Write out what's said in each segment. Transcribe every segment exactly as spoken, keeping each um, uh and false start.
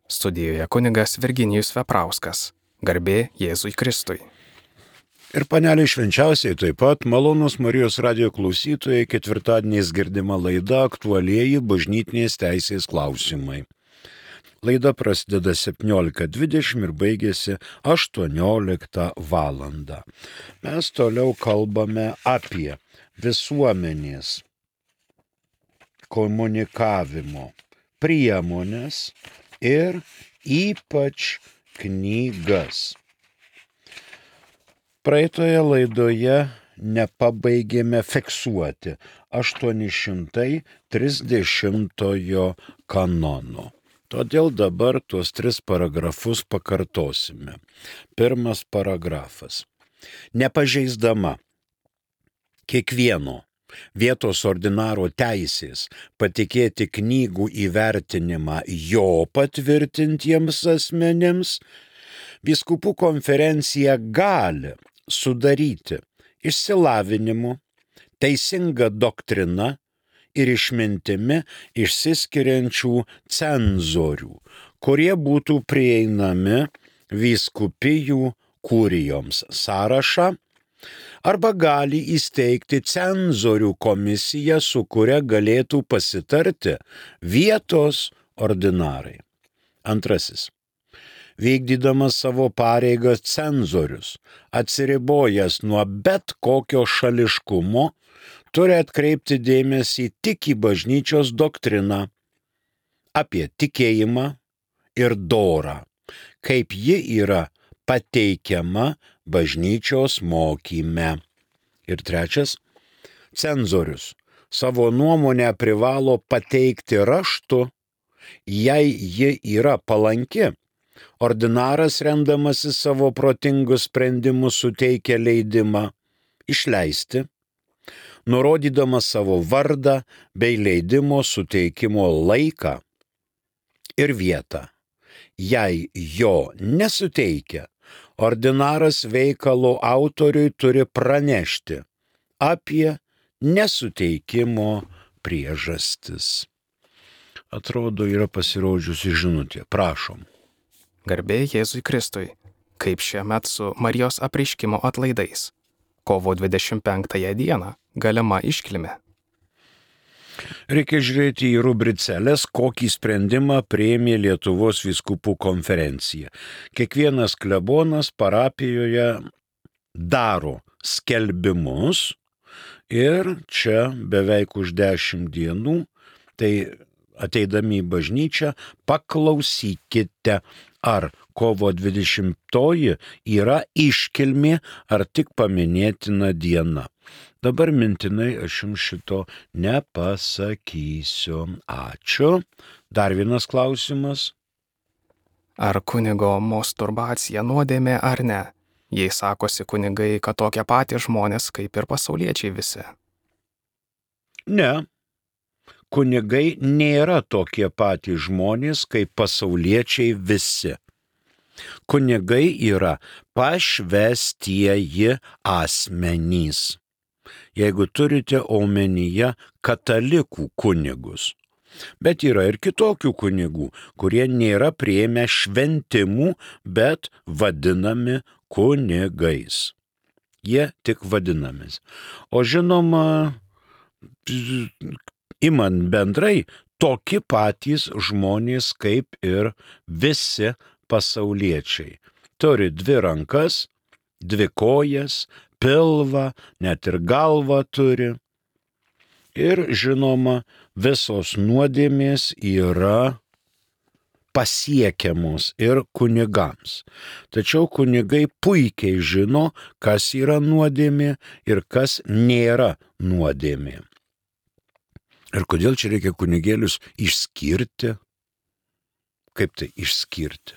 Studijoje kunigas Virginijus Veprauskas. Garbė Jėzui Kristui. Ir paneliai švenčiausiai taip pat malonūs Marijos radijo klausytojai, ketvirtadieniais girdima laida aktualieji bažnytinės teisės klausimai. Laida prasideda septyniolika dvidešimt ir baigėsi aštuonioliktą valandą. Mes toliau kalbame apie visuomenės komunikavimo priemonės ir ypač knygas. Praeitoje laidoje nepabaigėme fiksuoti aštuoni šimtai trisdešimtojo kanono. Todėl dabar tuos tris paragrafus pakartosime. Pirmas paragrafas. Nepažeisdama kiekvieno vietos ordinaro teisės patikėti knygų įvertinimą jo patvirtintiems asmenėms, vyskupų konferencija gali sudaryti išsilavinimu, teisinga doktrina ir išmintimi išsiskiriančių cenzorių, kurie būtų prieinami vyskupijų kurijoms sąrašą, arba gali įsteigti cenzorių komisiją, su kuria galėtų pasitarti vietos ordinarai. Antrasis. Vykdydamas savo pareigas cenzorius, atsiribojęs nuo bet kokio šališkumo, turi atkreipti dėmesį tik į bažnyčios doktriną apie tikėjimą ir dorą, kaip ji yra pateikiama bažnyčios mokyme. Ir trečias, cenzorius savo nuomonę privalo pateikti raštu, jei ji yra palanki. Ordinaras, remdamasis savo protingus sprendimus, suteikia leidimą išleisti, nurodydamas savo vardą bei leidimo suteikimo laiką ir vietą. Jei jo nesuteikia, ordinaras veikalo autoriui turi pranešti apie nesuteikimo priežastis. Atrodo, yra pasirodžiusi žinutė. Prašom. Garbė Jėzui Kristui. Kaip šiemet su Marijos apreiškimo atlaidais. Kovo dvidešimt penktąją dieną galima iškilmė. Reikia žiūrėti į rubriceles, kokį sprendimą priėmė Lietuvos vyskupų konferencija. Kiekvienas klebonas parapijoje daro skelbimus ir čia beveik už dešimt dienų, tai ateidami į bažnyčią, paklausykite, ar kovo dvidešimtoji yra iškilmė ar tik paminėtina diena. Dabar mintinai aš jums šito nepasakysiu. Ačiū. Dar vienas klausimas. Ar kunigo masturbacija nuodėmė ar ne? Jei sakosi kunigai, kad tokie patys žmonės kaip ir pasauliečiai visi. Ne. Kunigai nėra tokie patys žmonės kaip pasauliečiai visi. Kunigai yra pašvęstieji asmenys. Jeigu turite omenyje katalikų kunigus. Bet yra ir kitokių kunigų, kurie nėra priėmę šventimų, bet vadinami kunigais. Jie tik vadinamis. O žinoma, imant bendrai, tokie patys žmonės kaip ir visi pasauliečiai. Turi dvi rankas, dvi kojas, pilvą, net ir galvą turi. Ir žinoma, visos nuodėmės yra pasiekiamos ir kunigams. Tačiau kunigai puikiai žino, kas yra nuodėmė ir kas nėra nuodėmė. Ir kodėl čia reikia kunigėlius išskirti? Kaip tai išskirti?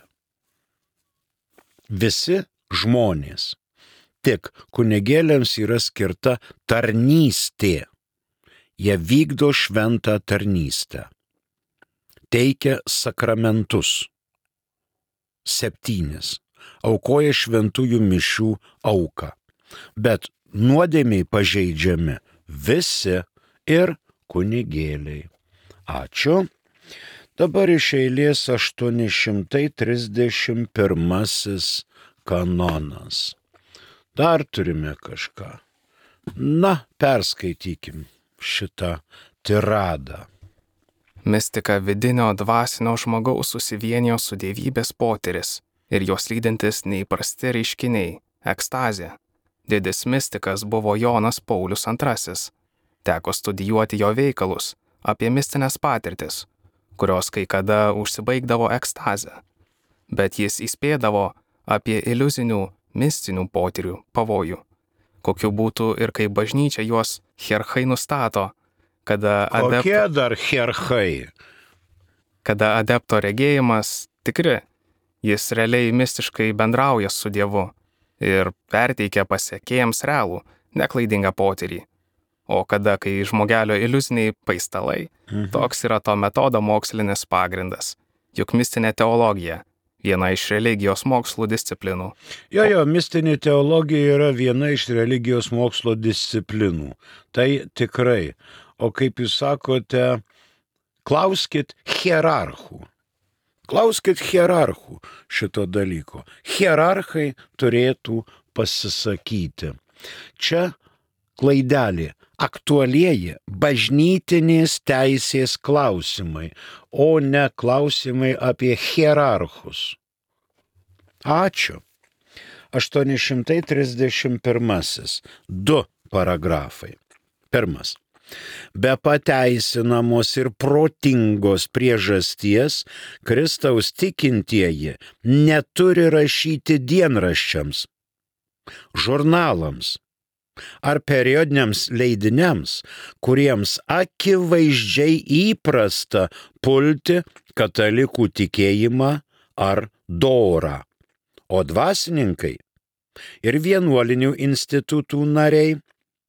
Visi žmonės. Tik kunigėliams yra skirta tarnystė. Jie vykdo šventą tarnystę. Teikia sakramentus. Septynis. Aukoja šventųjų mišių auką. Bet nuodėmiai pažeidžiami visi ir kunigėliai. Ačiū. Dabar iš eilės aštuoni šimtai trisdešimt pirmasis kanonas. Dar turime kažką. Na, perskaitykim šitą tiradą. Mistika vidinio dvasinio žmogaus susivienijo su dievybės potyris ir jos lydintis neįprasti reiškiniai – ekstazė. Didis mistikas buvo Jonas Paulius antrasis. Teko studijuoti jo veikalus apie mistines patirtis, kurios kai kada užsibaigdavo ekstazę. Bet jis įspėdavo apie iliuzinių, mistinių potyrių pavojų, kokiu būtų ir kaip bažnyčia juos hierarchai nustato, kada, adepto, Kokie dar hierarchai? kada adepto regėjimas tikri, jis realiai mistiškai bendrauja su Dievu ir perteikia pasiekėjams realų, neklaidingą potyrį. O kada, kai žmogelio iliuziniai paistalai, mhm. toks yra to metodo mokslinis pagrindas, juk mistinė teologija – viena iš religijos mokslų disciplinų. Jo, jo, mistinė teologija yra viena iš religijos mokslo disciplinų. Tai tikrai. O kaip jūs sakote, klauskit hierarchų. Klauskit hierarchų šito dalyko. Hierarchai turėtų pasisakyti. Čia klaidelė. Aktualieji bažnytinės teisės klausimai, o ne klausimai apie hierarchus. Ačiū. aštuoni šimtai trisdešimt pirmasis. Du paragrafai. Pirmas. Be pateisinamos ir protingos priežasties Kristaus tikintieji neturi rašyti dienraščiams, žurnalams ar periodiniams leidiniams, kuriems akivaizdžiai įprasta pulti katalikų tikėjimą ar dorą, o dvasininkai ir vienuolinių institutų nariai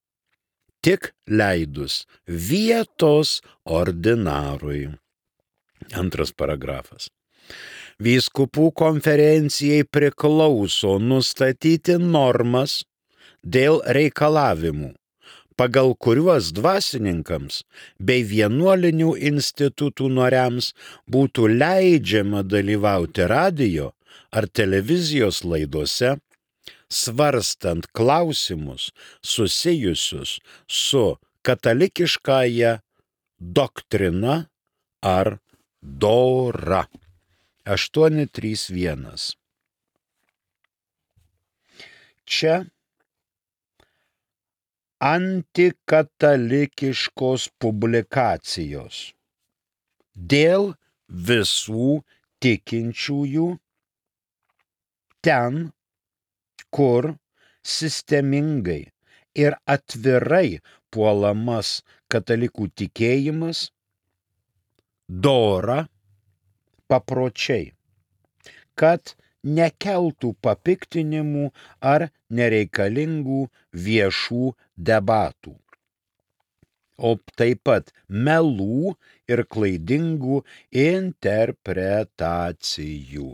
tik leidus vietos ordinarui. Antras paragrafas. Vyskupų konferencijai priklauso nustatyti normas dėl reikalavimų, pagal kuriuos dvasininkams bei vienuolinių institutų nariams būtų leidžiama dalyvauti radijo ar televizijos laidose, svarstant klausimus susijusius su katalikiškąja doktrina ar dora. aštuoni trys vienas. Čia antikatalikiškos publikacijos dėl visų tikinčiųjų ten, kur sistemingai ir atvirai puolamas katalikų tikėjimas, dora, papročiai, kad nekeltų papiktinimų ar nereikalingų viešų debatų, o taip pat melų ir klaidingų interpretacijų.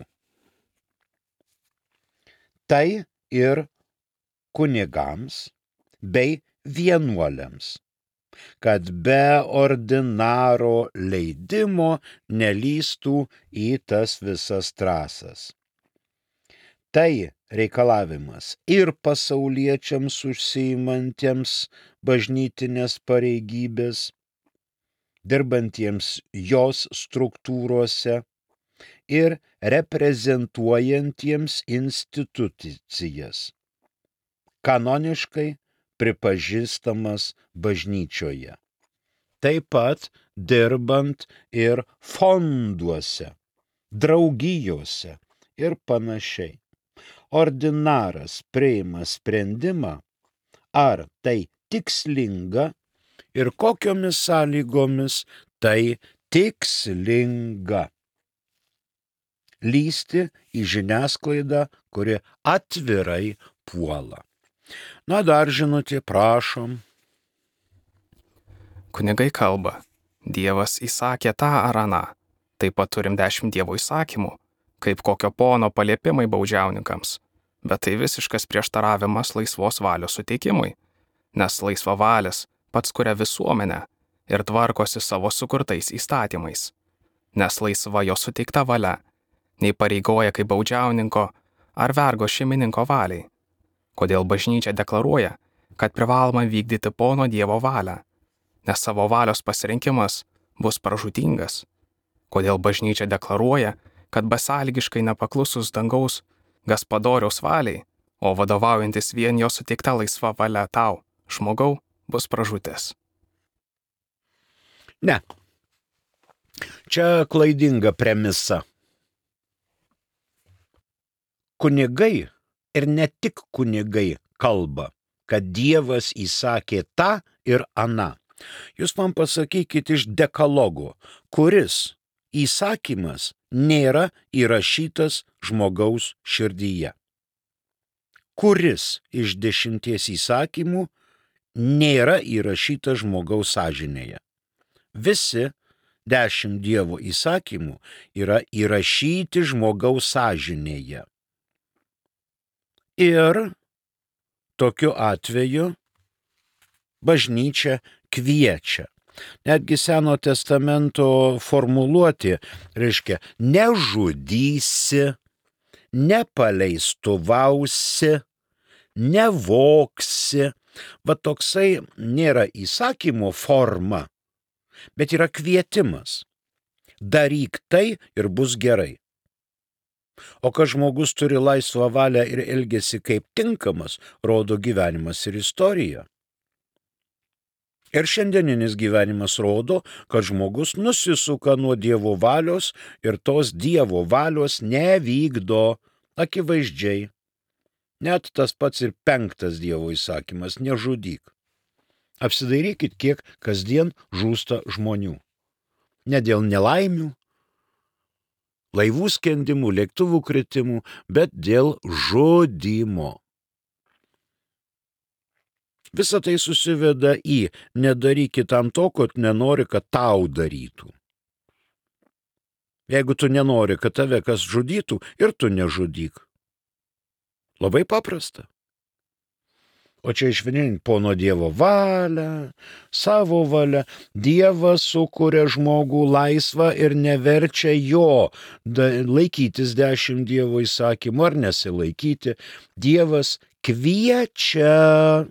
Tai ir kunigams bei vienuoliams, kad be ordinaro leidimo nelįstų į tas visas trasas. Tai reikalavimas ir pasauliečiams užsiimantiems bažnytinės pareigybės, dirbantiems jos struktūrose ir reprezentuojantiems institucijas, kanoniškai pripažįstamas bažnyčioje. Taip pat dirbant ir fonduose, draugijose ir panašiai. Ordinaras priima sprendimą, ar tai tikslinga ir kokiomis sąlygomis tai tikslinga. Lysti į žiniasklaidą, kuri atvirai puola. Na, dar žinutė, prašom. Kunigai kalba, Dievas įsakė tą ar aną. Taip pat turim dešimt Dievo įsakymų, kaip kokio pono paliepimai baudžiauninkams. Bet tai visiškas prieštaravimas laisvos valios suteikimui, nes laisva valis pats kuria visuomenę ir tvarkosi savo sukurtais įstatymais. nes laisva jo suteikta valia, nei pareigoja kaip baudžiauninko ar vergo šeimininko valiai. Kodėl bažnyčia deklaruoja, kad privaloma vykdyti pono Dievo valią, nes savo valios pasirinkimas bus pražūtingas. Kodėl bažnyčia deklaruoja, kad besąlygiškai nepaklusus dangaus gaspadoriaus valiai, o vadovaujantis vien jo suteikta laisva valia tau, žmogau, bus pražūtis. Ne. Čia klaidinga premisa. Kunigai ir ne tik kunigai kalba, kad Dievas įsakė tą ir aną. Jūs man pasakykit iš dekalogo, kuris įsakymas nėra įrašytas žmogaus širdyje. Kuris iš dešimties įsakymų nėra įrašytas žmogaus sąžinėje. Visi dešimt Dievo įsakymų yra įrašyti žmogaus sąžinėje. Ir tokiu atveju bažnyčia kviečia. Netgi Seno testamento formuluotė reiškia nežudysi, nepaleistuvausi, nevoksi. Va toksai nėra įsakymo forma, bet yra kvietimas. Daryk tai ir bus gerai. O kad žmogus turi laisvą valią ir elgiasi kaip tinkamas, rodo gyvenimas ir istorija. Ir šiandieninis gyvenimas rodo, kad žmogus nusisuka nuo Dievo valios ir tos Dievo valios nevykdo akivaizdžiai. Net tas pats ir penktas Dievo įsakymas – nežudyk. Apsidairykit, kiek kasdien žūsta žmonių. Ne dėl nelaimių, laivų skendimų, lėktuvų kritimų, bet dėl žudymo. Visa tai susiveda į nedaryk kitam to, ko nenori, kad tau darytų. Jeigu tu nenori, kad tave kas žudytų, ir tu nežudyk. Labai paprasta. O čia išvenint pono Dievo valią, savo valią. Dievas sukuria žmogų laisvą ir neverčia jo laikytis dešimt Dievo įsakymų ar nesilaikyti. Dievas kviečia.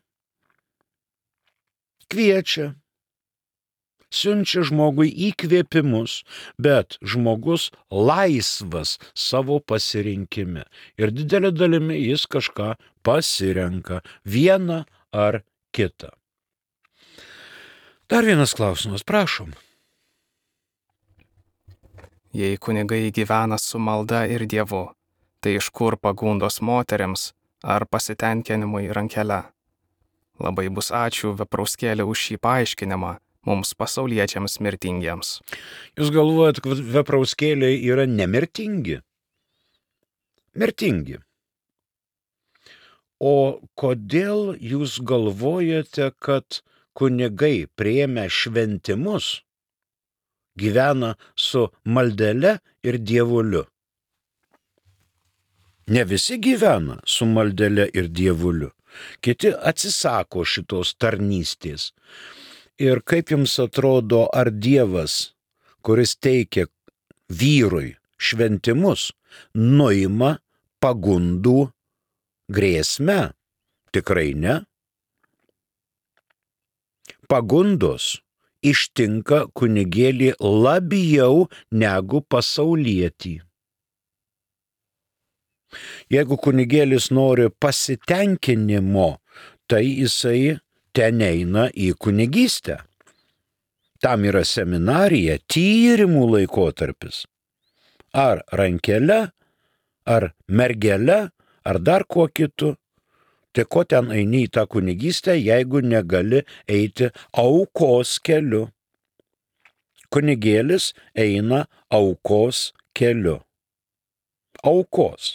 Kviečia, siunčia žmogui įkvėpimus, bet žmogus laisvas savo pasirinkime. Ir didelė dalimi jis kažką pasirenka, vieną ar kitą. Dar vienas klausimas, prašom. Jei kunigai gyvena su malda ir Dievu, tai iš kur pagundos moteriams ar pasitenkinimui rankele? Labai bus ačiū Veprauskėlė už šį paaiškinimą mums pasauliečiams mirtingiems. Jūs galvojat, kad Veprauskėliai yra nemirtingi? Mirtingi. O kodėl jūs galvojate, kad kunigai priėmę šventimus gyvena su maldele ir dievuliu? Ne visi gyvena su maldele ir dievuliu. Kiti atsisako šitos tarnystės. Ir kaip jums atrodo, ar Dievas, kuris teikia vyrui šventimus, nuima pagundų grėsmę? Tikrai ne. Pagundos ištinka kunigėlį labiau negu pasaulietį. Jeigu kunigėlis nori pasitenkinimo, tai jisai ten eina į kunigystę. Tam yra seminarija, tyrimų laikotarpis. Ar rankele, ar mergele, ar dar kuo kitu. Tai ko ten eini į tą kunigystę, jeigu negali eiti aukos keliu? Kunigėlis eina aukos keliu. Aukos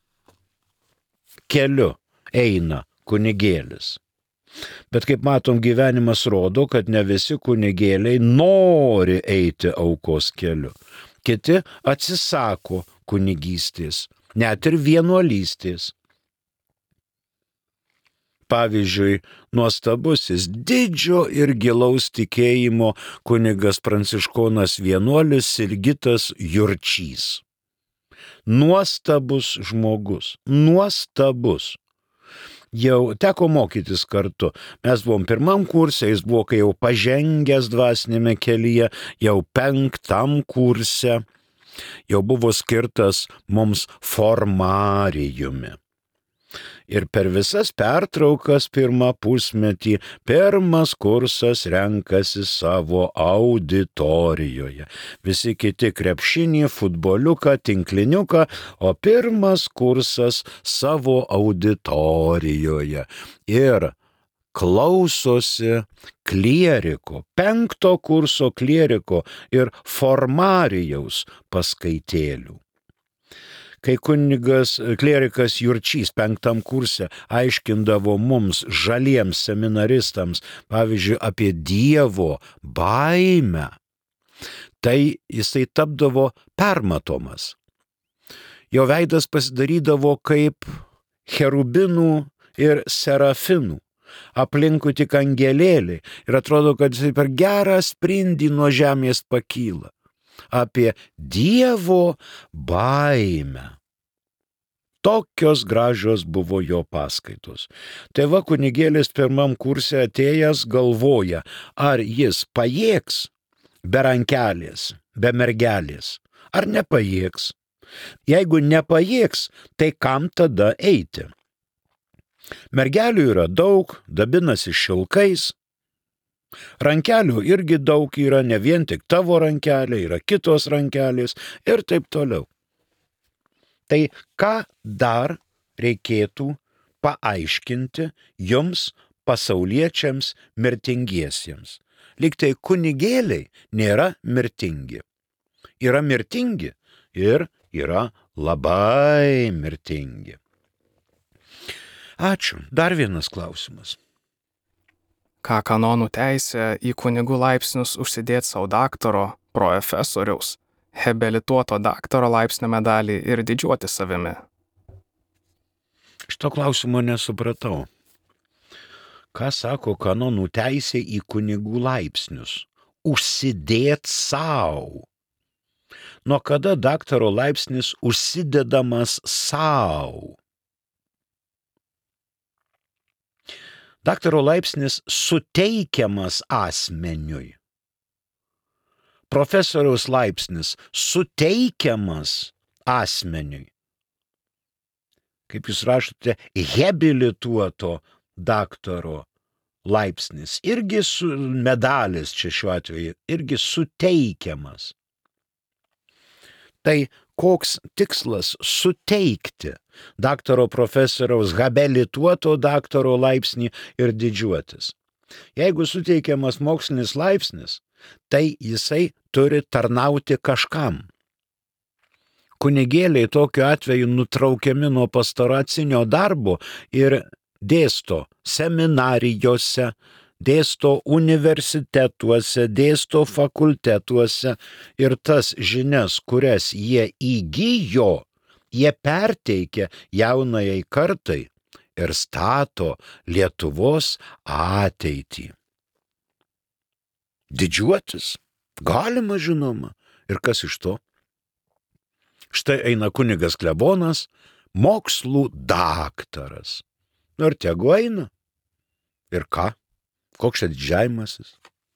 keliu eina kunigėlis. Bet kaip matom, gyvenimas rodo, kad ne visi kunigėliai nori eiti aukos keliu. Kiti atsisako kunigystės, net ir vienuolystės. pavyzdžiui, nuostabusis didžio ir gilaus tikėjimo kunigas pranciškonas vienuolis Sigitas Jurčys. Nuostabus žmogus, nuostabus. Jau teko mokytis kartu. Mes buvom pirmam kurse, jis buvo kai jau pažengęs dvasinėme kelyje, jau penktam kurse, jau buvo skirtas mums formarijumi. Ir per visas pertraukas pirmą pusmetį pirmas kursas renkasi savo auditorijoje. Visi kiti krepšinį, futboliuką, tinkliniuką, o pirmas kursas savo auditorijoje. Ir klausosi klieriko, penkto kurso klieriko ir formarijaus paskaitėlių. Kai kunigas klierikas Jurčys penktam kurse aiškindavo mums, žaliems seminaristams, pavyzdžiui, apie Dievo baimę, tai jisai tapdavo permatomas. Jo veidas pasidarydavo kaip cherubinų ir serafinų, aplinkui tik angelėliai, ir atrodo, kad jisai per gerą sprindį nuo žemės pakyla. Apie Dievo baimę. Tokios gražios buvo jo paskaitos. Tai va, kunigėlis pirmam kurse atėjęs galvoja, ar jis pajėgs be rankelės, be mergelės, ar nepajėgs. Jeigu nepajėgs, tai kam tada eiti? Mergelių yra daug, dabinasi šilkais. Rankelių irgi daug yra, ne vien tik tavo rankelė, yra kitos rankelės ir taip toliau. Tai ką dar reikėtų paaiškinti jums, pasauliečiams, mirtingiesiems? Lyg tai kunigėliai nėra mirtingi. Yra mirtingi ir yra labai mirtingi. Ačiū. Dar vienas klausimas. Ką kanonų teisė į kunigų laipsnius užsidėti savo daktaro, profesoriaus, habilituoto daktaro laipsnio medalį ir didžiuoti savimi? Šito klausimo nesupratau. Ką sako kanonų teisė į kunigų laipsnius? Užsidėt savo. Nuo kada daktaro laipsnis užsidedamas savo? Daktaro laipsnis suteikiamas asmeniui. Profesoriaus laipsnis suteikiamas asmeniui. Kaip jūs rašote, habilituoto daktaro laipsnis. Irgi su, medalis čia šiuo atveju, irgi suteikiamas. Tai koks tikslas suteikti daktaro profesoriaus habilituoto daktaro laipsnį ir didžiuotis? Jeigu suteikiamas mokslinis laipsnis, tai jisai turi tarnauti kažkam. Kunigėliai tokiu atveju nutraukiami nuo pastoracinio darbo ir dėsto seminarijose, dėsto universitetuose, dėsto fakultetuose ir tas žinias, kurias jie įgijo, jie perteikia jaunajai kartai ir stato Lietuvos ateitį. Didžiuotis galima, žinoma, ir kas iš to? Štai eina kunigas klebonas, mokslų daktaras. Nu ir tegu eina. Ir ką? Koks čia didžiavimasis?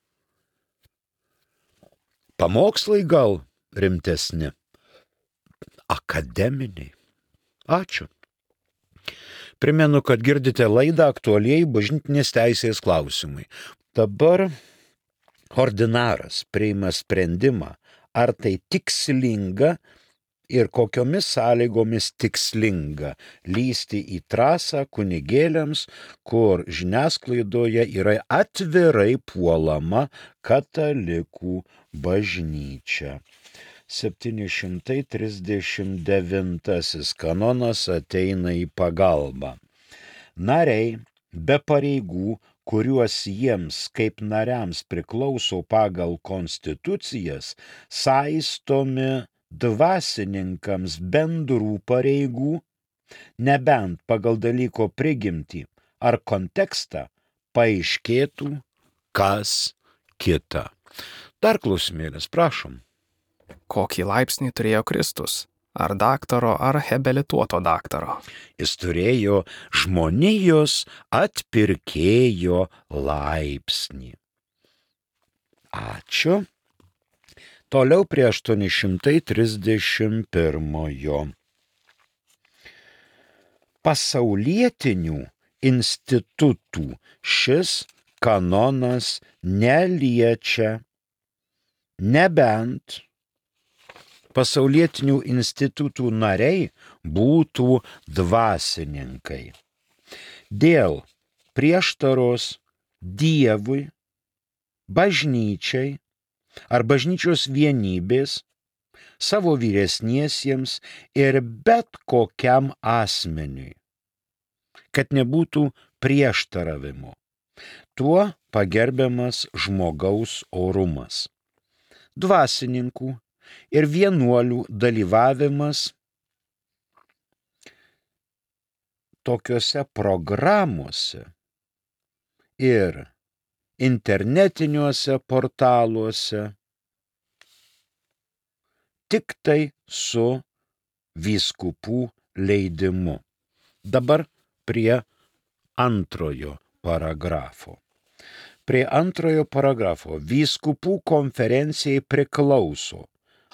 Pamokslai gal rimtesni? Akademiniai. Ačiū. Primenu, kad girdite laidą Aktualieji bažnytinės teisės klausimai. Dabar ordinaras priima sprendimą, ar tai tikslinga ir kokiomis sąlygomis tikslinga lysti į trasą kunigėliams, kur žiniasklaidoje yra atvirai puolama katalikų bažnyčia. septyni šimtai trisdešimt devintasis kanonas ateina į pagalbą. Nariai be pareigų, kuriuos jiems kaip nariams priklauso pagal konstitucijas, saistomi dvasininkams bendrų pareigų, nebent pagal dalyko prigimtį ar kontekstą, paaiškėtų kas kita. Dar klausimėlis, prašom. Kokį laipsnį turėjo Kristus? Ar daktaro, ar habilituoto daktaro? Jis turėjo žmonijos atpirkėjo laipsnį. Ačiū. Toliau prie aštuoni šimtai trisdešimt pirmojo. Pasaulietinių institutų šis kanonas neliečia, nebent pasaulietinių institutų nariai būtų dvasininkai. Dėl prieštaros Dievui, bažnyčiai ar bažnyčios vienybės, savo vyresniesiems ir bet kokiam asmeniui, kad nebūtų prieštaravimo. Tuo pagerbiamas žmogaus orumas. Dvasininkų ir vienuolių dalyvavimas tokiuose programuose ir internetiniuose portaluose tik tai su vyskupų leidimu. Dabar prie antrojo paragrafo. Prie antrojo paragrafo vyskupų konferencijai priklauso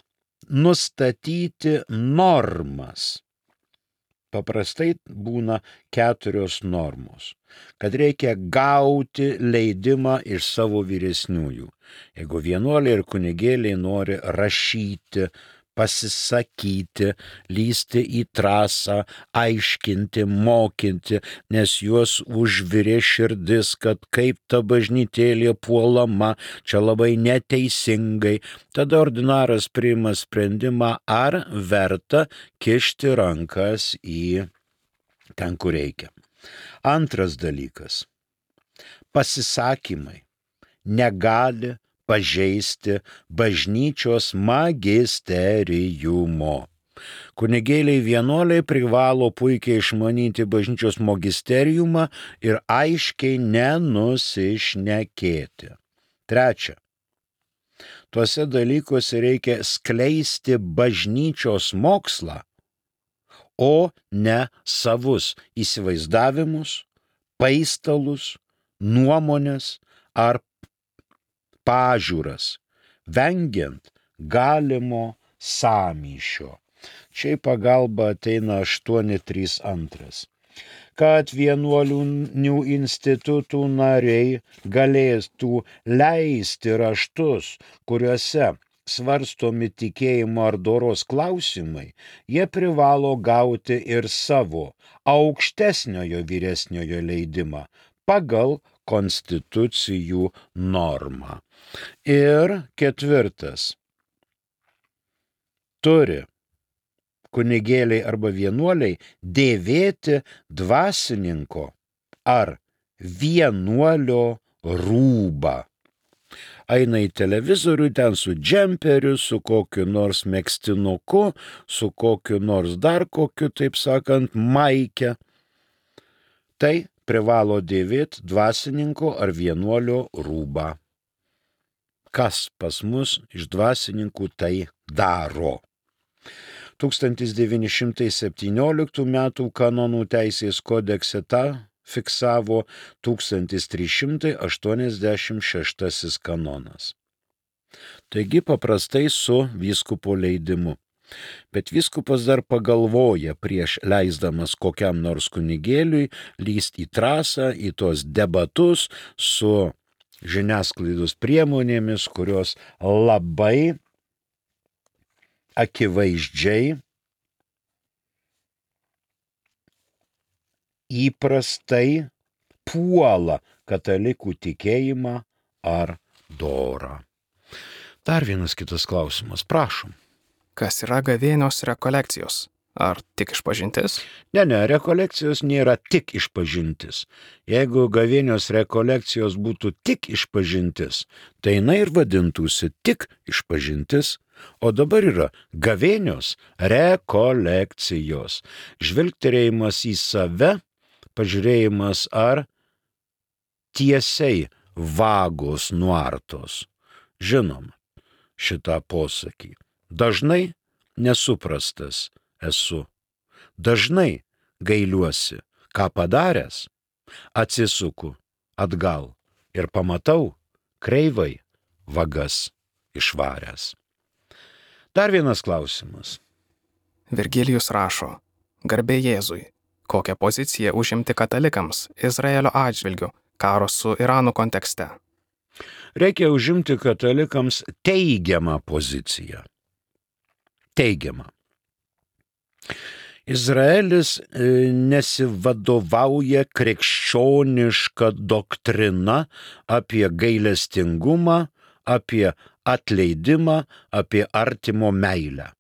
nustatyti normas. Paprastai būna keturios normos, kad reikia gauti leidimą iš savo vyresniųjų. Jeigu vienuoliai ir kunigėliai nori rašyti, pasisakyti, lysti į trasą, aiškinti, mokinti, nes juos užvirė širdis, kad kaip ta bažnytėlė puolama, čia labai neteisingai, tada ordinaras priima sprendimą, ar verta kišti rankas į ten, kur reikia. Antras dalykas. Pasisakymai negali pažeisti bažnyčios magisteriumo. Kunigėliai vienuoliai privalo puikiai išmanyti bažnyčios magisteriumą ir aiškiai nenusišnekėti. Trečia. Tuose dalykuose reikia skleisti bažnyčios mokslą, o ne savus įsivaizdavimus, paistalus, nuomonės ar pažiūras, vengiant galimo sąmyšio. Čia į pagalbą ateina aštuoni trys antras. Kad vienuolinių institutų nariai galėtų leisti raštus, kuriuose svarstomi tikėjimo ar doros klausimai, jie privalo gauti ir savo aukštesniojo vyresniojo leidimą pagal konstitucijų normą. Ir ketvirtas. Turi kunigėliai arba vienuoliai dėvėti dvasininko ar vienuolio rūbą. Eina į televizorių ten su džemperiu, su kokiu nors megztinuku, su kokiu nors dar kokiu, taip sakant, maike. Tai privalo dėvėti dvasininko ar vienuolio rūbą. Kas pas mus iš dvasininkų tai daro? tūkstantis devyni šimtai septynioliktų metų kanonų teisės kodekse tą fiksavo tūkstantis trys šimtai aštuoniasdešimt šeštasis kanonas. Taigi paprastai su vyskupo leidimu. Bet vyskupas dar pagalvoja prieš leisdamas kokiam nors kunigėliui lyst į trasą, į tos debatus su žiniasklaidos priemonėmis, kurios labai akivaizdžiai įprastai puola katalikų tikėjimą ar dorą. Dar vienas kitas klausimas, prašom. Kas yra gavėnios rekolekcijos? Ar tik išpažintis? Ne, ne, rekolekcijos nėra tik išpažintis. Jeigu gavėnios rekolekcijos būtų tik išpažintis, tai jinai ir vadintųsi tik išpažintis, o dabar yra gavėnios rekolekcijos. Žvilgterėjimas į save, pažiūrėjimas, ar tiesiai vagos nuartos. Žinom šitą posakį. Dažnai nesuprastas esu. Dažnai gailiuosi, ką padaręs, atsisuku atgal ir pamatau kreivai vagas išvaręs. Dar vienas klausimas. Virgilijus rašo, garbė Jėzui, kokią poziciją užimti katalikams Izraelio atžvilgiu karo su Iranu kontekste? Reikia užimti katalikams teigiamą poziciją. Teigiamą. Izraelis nesivadovauja krikščioniška doktrina apie gailestingumą, apie atleidimą, apie artimo meilę.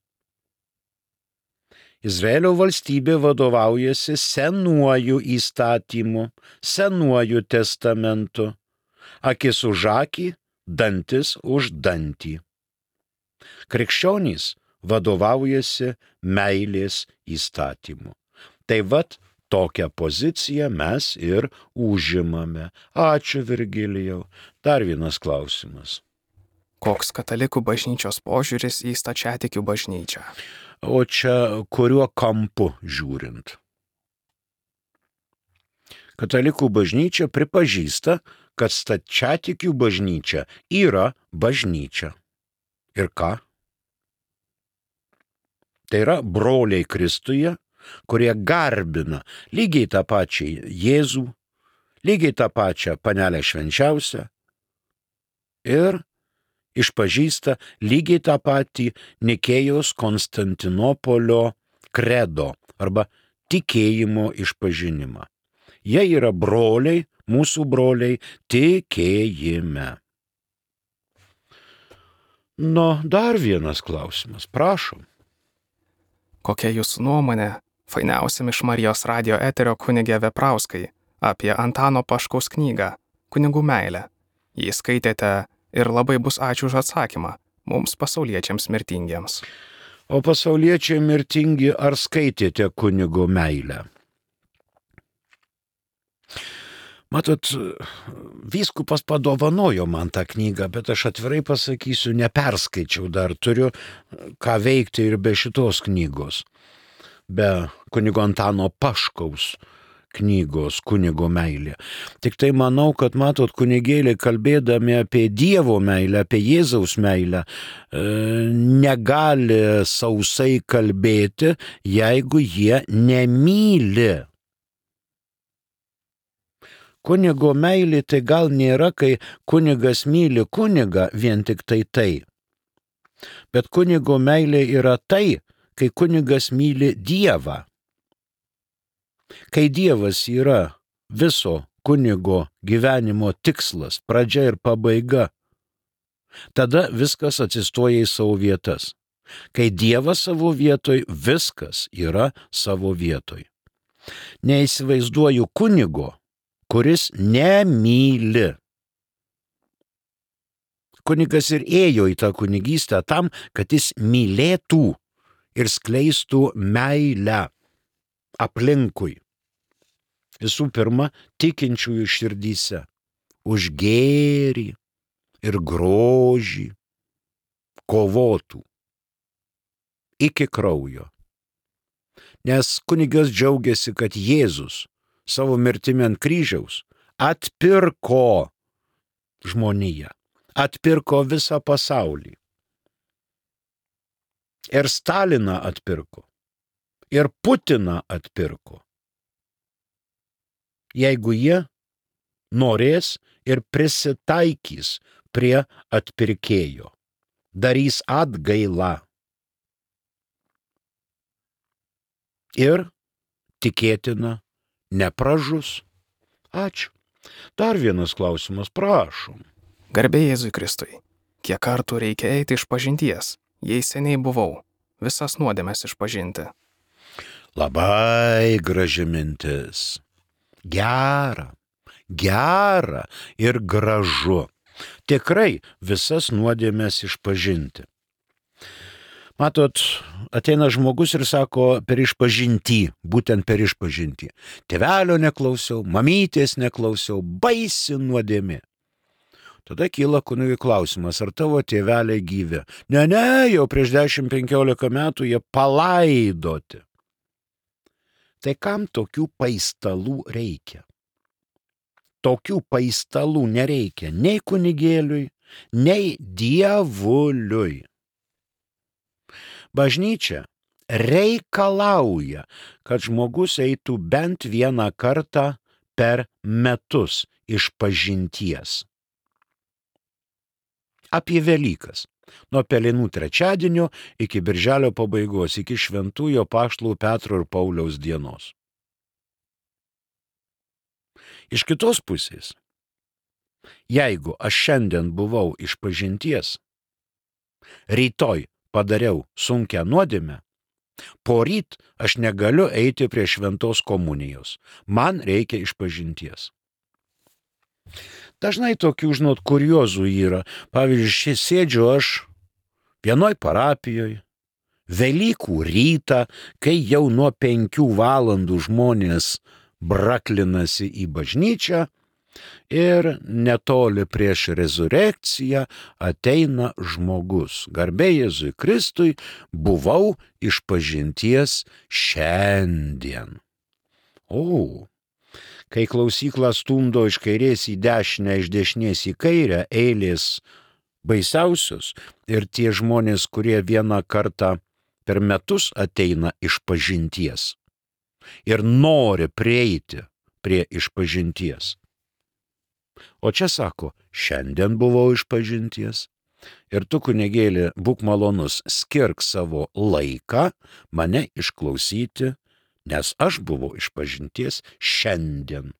Izraelio valstybė vadovaujasi senuoju įstatymu, senuoju testamentu, akis už akį, dantis už dantį. Krikščionys vadovaujasi meilės įstatymu. Tai vat tokią poziciją mes ir užimame. Ačiū, Virgilijau. Dar vienas klausimas. Koks katalikų bažnyčios požiūris į stačiatikių bažnyčią? O čia kuriuo kampu žiūrint? Katalikų bažnyčia pripažįsta, kad stačiatikių bažnyčia yra bažnyčia. Ir ką? Tai yra broliai Kristuje, kurie garbina lygiai tą pačią Jėzų, lygiai tą pačią panelę švenčiausią ir išpažįsta lygiai tą patį Nikėjos Konstantinopolio kredo arba tikėjimo išpažinimą. Jie yra broliai, mūsų broliai tikėjime. Nu, dar vienas klausimas, prašom. Kokia jūsų nuomonė, fainiausiam iš Marijos radijo eterio kunigė Veprauskai, apie Antano Paškaus knygą Kunigų meilė? Jį skaitėte ir labai bus ačiū už atsakymą mums pasauliečiams mirtingiems. O pasauliečiai mirtingi, ar skaitėte Kunigo meilę? Matot, vyskupas padovanojo man tą knygą, bet aš atvirai pasakysiu, neperskaičiau, dar turiu ką veikti ir be šitos knygos. Be kunigo Antano Paškaus knygos Kunigo meilė. Tik tai manau, kad matot, kunigėliai kalbėdami apie Dievo meilę, apie Jėzaus meilę, negali sausai kalbėti, jeigu jie nemyli. Kunigo meilė tai gal nėra, kai kunigas myli kunigą vien tik tai tai. Bet kunigo meilė yra tai, kai kunigas myli Dievą. Kai Dievas yra viso kunigo gyvenimo tikslas, pradžia ir pabaiga, tada viskas atsistoja į savo vietas. Kai Dievas savo vietoj, viskas yra savo vietoj. Neįsivaizduoju kunigo, kuris nemyli. Kunigas ir ėjo į tą kunigystę tam, kad jis mylėtų ir skleistų meilę aplinkui. Visų pirma, tikinčiųjų širdyse. Už gėrį ir grožį kovotų iki kraujo. Nes kunigas džiaugiasi, kad Jėzus savo mirtimi ant kryžiaus atpirko žmoniją, atpirko visą pasaulį. Ir Staliną atpirko, ir Putiną atpirko. Jeigu jie norės ir prisitaikys prie atpirkėjo, darys atgailą. Ir tikėtina nepražus. Ačiū. Dar vienas klausimas, prašom. Garbė Jėzui Kristui. Kiek kartų reikia eiti iš pažinties, jei seniai buvau, visas nuodėmes išpažinti? Labai graži mintis. Gera, gera ir gražu. Tikrai visas nuodėmes išpažinti. Matot, ateina žmogus ir sako per išpažintį, būtent per išpažintį. Tėvelio neklausiau, mamytės neklausiau, baisi nuodėmė. Tada kyla kunigui klausimas, ar tavo tėveliai gyvi? Ne, ne, jau prieš dešimt penkiolika metų jie palaidoti. Tai kam tokių paistalų reikia? Tokių paistalų nereikia nei kunigėliui, nei dievuliui. Bažnyčia reikalauja, kad žmogus eitų bent vieną kartą per metus išpažinties. Apie Velykas. Nuo Pelenų trečiadienio iki Birželio pabaigos, iki šventųjų apaštalų Petro ir Pauliaus dienos. Iš kitos pusės, jeigu aš šiandien buvau išpažinties, rytoj padariau sunkią nuodėmę, poryt aš negaliu eiti prie šventos komunijos. Man reikia išpažinties. Dažnai tokių, žinot, kuriozų yra. Pavyzdžiui, sėdžiu aš vienoj parapijoje, Velykų rytą, kai jau nuo penkių valandų žmonės braklinasi į bažnyčią ir netoli prieš rezurekciją ateina žmogus. Garbė Jėzui Kristui, buvau išpažinties šiandien. O, kai klausyklą stumdo iš kairės į dešinę, iš dešinės į kairę, eilės baisiausios ir tie žmonės, kurie vieną kartą per metus ateina išpažinties ir nori prieiti prie išpažinties. O čia sako, šiandien buvau išpažinties ir tu, kunigėli, būk malonus, skirk savo laiką mane išklausyti, nes aš buvau išpažinties šiandien.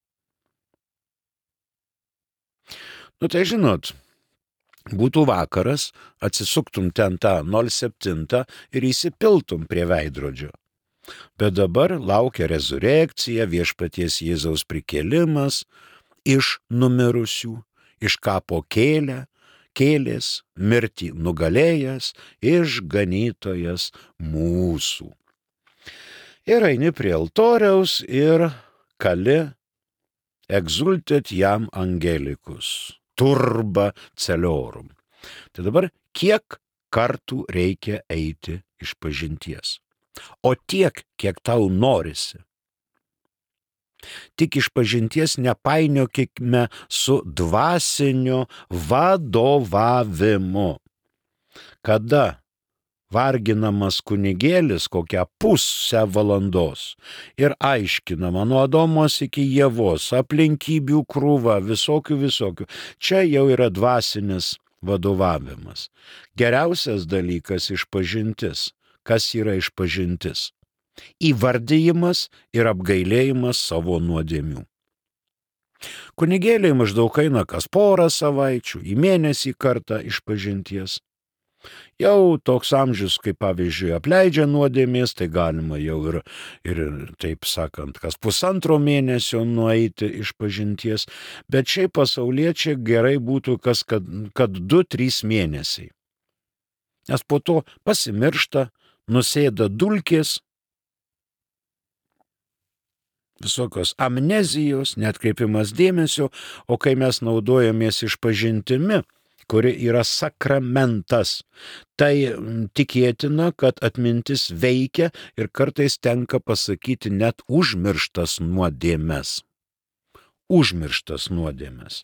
Nu tai žinot, būtų vakaras, atsisuktum ten tą nol septyntą ir įsipiltum prie veidrodžio. Bet dabar laukia rezurekcija, viešpaties Jėzaus prikėlimas iš numirusių, iš kapo kėlė, kėlės, mirtį nugalėjęs, išganytojas mūsų. Ir eini prie altoriaus ir kali exultet jam angelikus, turba celiorum. Tai dabar kiek kartų reikia eiti išpažinties? O tiek, kiek tau norisi. Tik išpažinties nepainiokime su dvasiniu vadovavimu. Kada varginamas kunigėlis kokią pusę valandos ir aiškinama nuo Adomos iki Ievos, aplinkybių krūva, visokių visokių. Čia jau yra dvasinis vadovavimas. Geriausias dalykas išpažintis. Kas yra išpažintis? Įvardijimas ir apgailėjimas savo nuodėmių. Kunigėliai maždaug eina kas porą savaičių, į mėnesį kartą išpažinties. Jau toks amžius, kaip pavyzdžiui, apleidžia nuodėmės, tai galima jau ir, ir taip sakant, kas pusantro mėnesio nueiti išpažinties, bet šiaip pasauliečiai gerai būtų kas, kad, kad du, trys mėnesiai. Nes po to pasimiršta, nusėda dulkės, visokios amnezijos, neatkreipimas dėmesio, o kai mes naudojamės išpažintimi, kuri yra sakramentas, tai tikėtina, kad atmintis veikia ir kartais tenka pasakyti net užmirštas nuodėmes. Užmirštas nuodėmes.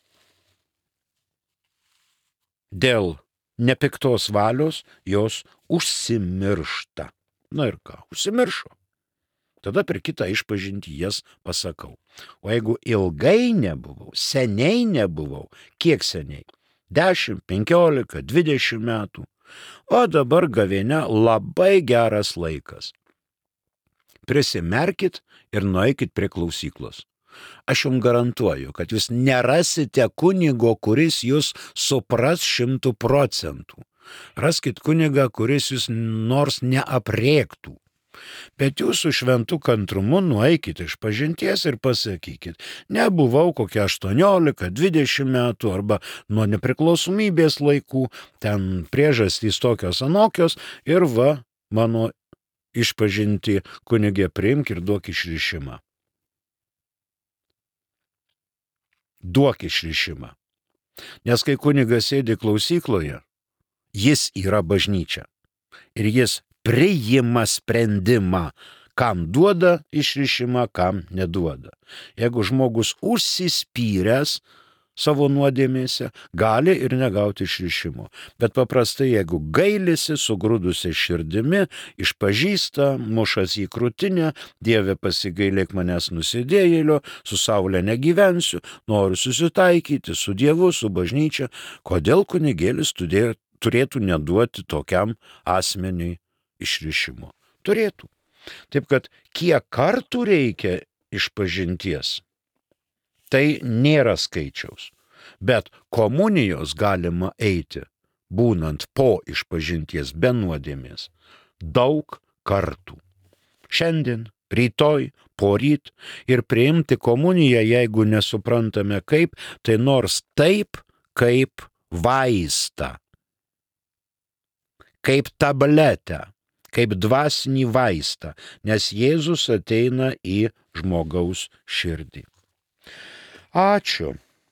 Dėl nepiktos valios jos užsimiršta. Na ir ką, užsimiršo. Tada per kitą išpažintį jas pasakau. O jeigu ilgai nebuvau, seniai nebuvau, kiek seniai? dešimt, penkiolika, dvidešimt metų. O dabar gavėnia labai geras laikas. Prisimerkit ir nueikit prie klausyklos. Aš jums garantuoju, kad jūs nerasite kunigo, kuris jūs supras šimtų procentų. Raskit kunigą, kuris jūs nors neaprėktų. Bet jūs su šventu kantrumu nueikit išpažinties ir pasakykit, nebuvau kokia aštuoniolika, dvidešimt metų arba nuo nepriklausomybės laikų, ten priežastys tokios anokios ir va, mano išpažinti, kunigė, priimk ir duok išrišimą. Duok išrišimą. Nes kai kunigas sėdi klausykloje, jis yra bažnyčia. Ir jis priima sprendimą, kam duoda išrišimą, kam neduoda. Jeigu žmogus užsispyręs savo nuodėmėse, gali ir negauti išrišimo. Bet paprastai, jeigu gailisi, sugrūdusi širdimi, išpažįsta, mušas į krūtinę, Dieve pasigailėk manęs nusidėjėlio, su saulė negyvensiu, noriu susitaikyti su Dievu, su bažnyčia, kodėl kunigėlis turėtų neduoti tokiam asmeniui išrišimo? Turėtų. Taip kad kiek kartų reikia išpažinties, tai nėra skaičiaus, bet komunijos galima eiti, būnant po išpažinties be nuodėmės, daug kartų. Šiandien, rytoj, poryt ir priimti komuniją, jeigu nesuprantame kaip, tai nors taip, kaip vaistą, kaip tabletę, kaip dvasinį vaistą, nes Jėzus ateina į žmogaus širdį. Ačiū.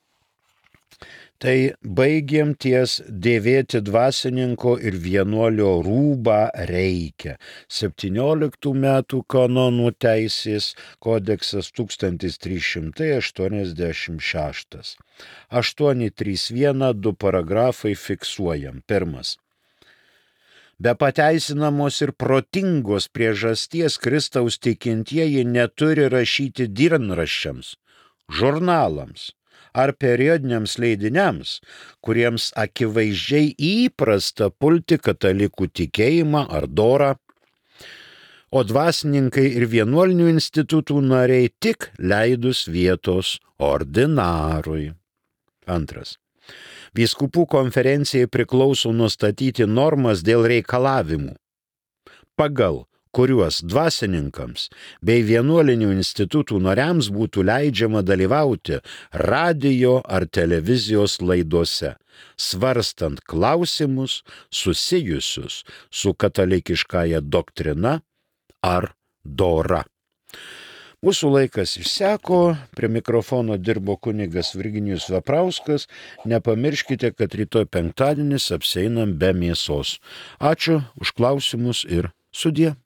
Tai baigėm ties dėvėti dvasininko ir vienuolio rūbą reikia. septynioliktų metų kanonų teisės kodeksas tūkstantis trys šimtai aštuoniasdešimt šeštas. aštuoni trys vienas du paragrafai fiksuojam. Pirmas. Be pateisinamos ir protingos priežasties Kristaus tikintieji neturi rašyti dienraščiams, žurnalams ar periodiniams leidiniams, kuriems akivaizdžiai įprasta pulti katalikų tikėjimą ar dorą, o dvasininkai ir vienuolinių institutų nariai tik leidus vietos ordinarui. Antras. Vyskupų konferencijai priklauso nustatyti normas dėl reikalavimų, pagal kuriuos dvasininkams bei vienuolinių institutų nariams būtų leidžiama dalyvauti radijo ar televizijos laidose, svarstant klausimus susijusius su katalikiškąja doktrina ar dora. Mūsų laikas išseko, prie mikrofono dirbo kunigas Virginijus Veprauskas, nepamirškite, kad rytoj penktadienis apseinam be mėsos. Ačiū už klausimus ir sudie.